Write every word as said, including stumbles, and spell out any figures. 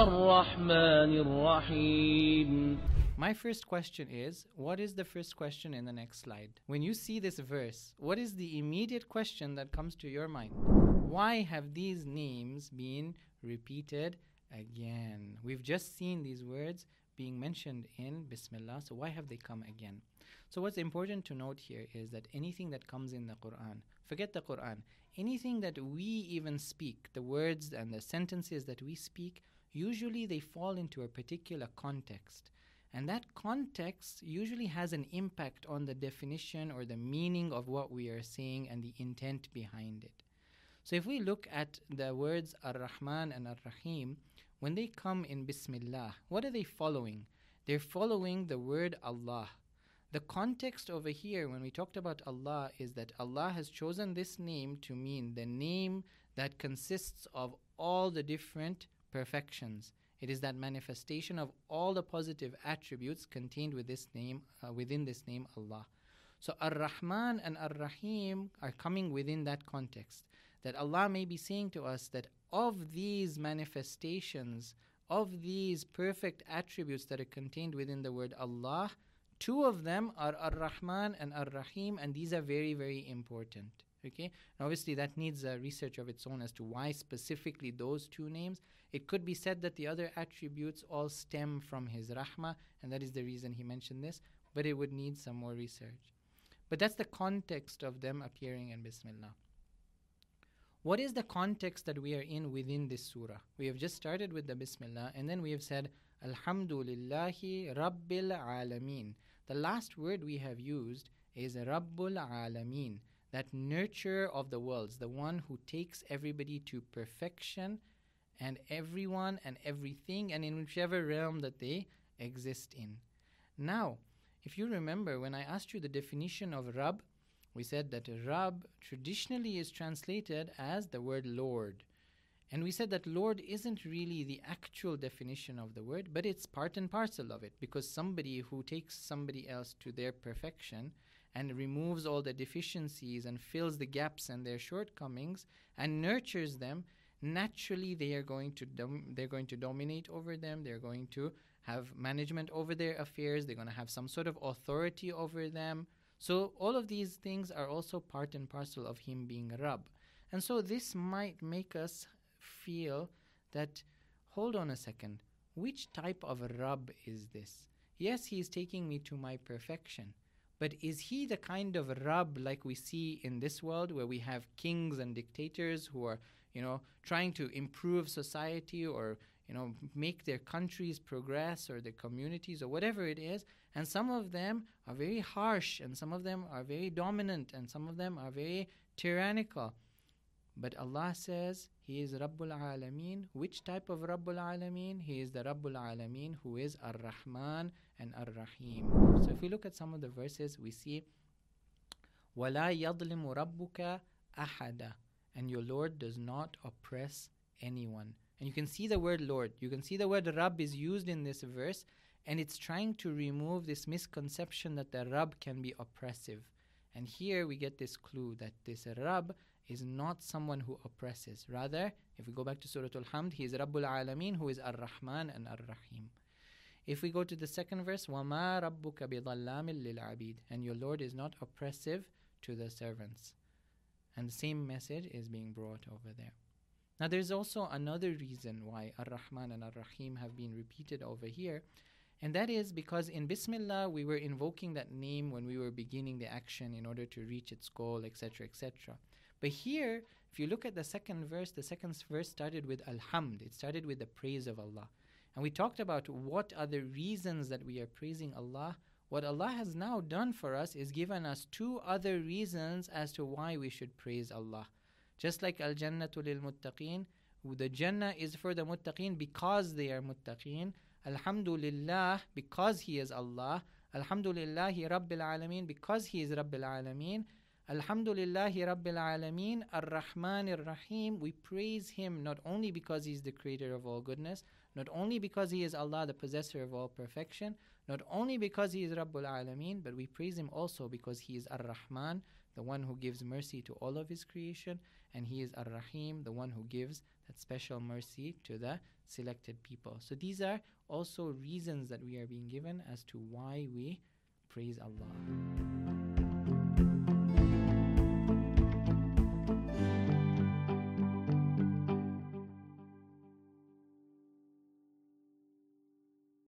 الرحمن الرحيم. My first question is, what is the first question in the next slide? When you see this verse, what is the immediate question that comes to your mind? Why have these names been repeated again? We've just seen these words being mentioned in Bismillah, so why have they come again? So what's important to note here is that anything that comes in the Quran, forget the Quran, anything that we even speak, the words and the sentences that we speak, usually they fall into a particular context. And that context usually has an impact on the definition or the meaning of what we are saying and the intent behind it. So if we look at the words Ar-Rahman and Ar-Rahim, when they come in Bismillah, what are they following? They're following the word Allah. The context over here when we talked about Allah is that Allah has chosen this name to mean the name that consists of all the different perfections. It is that manifestation of all the positive attributes contained with this name, uh, within this name Allah. So Ar-Rahman and Ar-Rahim are coming within that context. That Allah may be saying to us that of these manifestations, of these perfect attributes that are contained within the word Allah, two of them are Ar-Rahman and Ar-Rahim, and these are very, very important. Okay, and obviously that needs a research of its own as to why specifically those two names. It could be said that the other attributes all stem from his rahmah, and that is the reason he mentioned this, but it would need some more research. But that's the context of them appearing in Bismillah. What is the context that we are in within this surah? We have just started with the Bismillah, and then we have said Alhamdulillahi Rabbil Alameen. The last word we have used is Rabbul Alameen, that nurturer of the worlds, the one who takes everybody to perfection and everyone and everything and in whichever realm that they exist in. Now, if you remember when I asked you the definition of Rabb, we said that Rabb traditionally is translated as the word Lord. And we said that Lord isn't really the actual definition of the word, but it's part and parcel of it, because somebody who takes somebody else to their perfection and removes all the deficiencies and fills the gaps and their shortcomings and nurtures them, naturally they are going to dom- they're going to dominate over them. They're going to have management over their affairs. They're going to have some sort of authority over them. So all of these things are also part and parcel of him being Rabb. And so this might make us feel that, hold on a second, which type of Rabb is this? Yes, he is taking me to my perfection. But is he the kind of Rabb like we see in this world, where we have kings and dictators who are, you know, trying to improve society or, you know, make their countries progress or their communities or whatever it is, and some of them are very harsh and some of them are very dominant and some of them are very tyrannical. But Allah says He is Rabbul Alameen. Which type of Rabbul Alameen? He is the Rabbul Alameen who is Ar-Rahman and Ar-Rahim. So if we look at some of the verses, we see وَلَا يَظْلِمُ رَبُّكَ أَحَدًا, and your Lord does not oppress anyone. And you can see the word Lord. You can see the word Rabb is used in this verse, and it's trying to remove this misconception that the Rabb can be oppressive. And here we get this clue that this Rabb is not someone who oppresses. Rather, if we go back to Surah Al-Hamd, He is Rabbul Alameen, who is Ar-Rahman and Ar-Rahim. If we go to the second verse, وَمَا رَبُّكَ بِظَلَّامٍ لِلْعَبِيدِ, and your Lord is not oppressive to the servants. And the same message is being brought over there. Now there's also another reason why Ar-Rahman and Ar-Rahim have been repeated over here, and that is because in Bismillah we were invoking that name when we were beginning the action in order to reach its goal, et cetera, et cetera. But here, if you look at the second verse, the second verse started with Alhamd. It started with the praise of Allah. And we talked about what are the reasons that we are praising Allah. What Allah has now done for us is given us two other reasons as to why we should praise Allah. Just like Al-Jannatu lil-Muttaqeen, the Jannah is for the Muttaqeen because they are Muttaqeen. Alhamdulillah, because He is Allah. Alhamdulillahi Rabbil Alameen, because He is Rabbil Alameen. Alhamdulillahi Rabbil Alameen, Ar-Rahman Ar-Rahim. We praise Him not only because He is the creator of all goodness, not only because He is Allah, the possessor of all perfection, not only because He is Rabbul Alameen, but we praise Him also because He is Ar-Rahman, the one who gives mercy to all of his creation, and he is Ar-Rahim, the one who gives that special mercy to the selected people. So these are also reasons that we are being given as to why we praise Allah.